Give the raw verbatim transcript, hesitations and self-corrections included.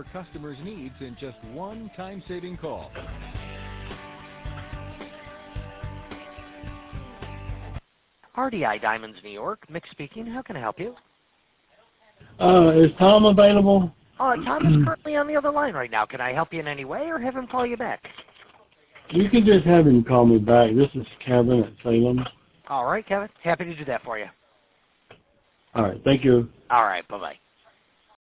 customers' needs in just one time-saving call. R D I Diamonds, New York. Mick speaking. How can I help you? Uh, is Tom available? Uh, Tom is currently on the other line right now. Can I help you in any way or have him call you back? You can just have him call me back. This is Kevin at Salem. All right, Kevin. Happy to do that for you. All right. Thank you. All right. Bye-bye.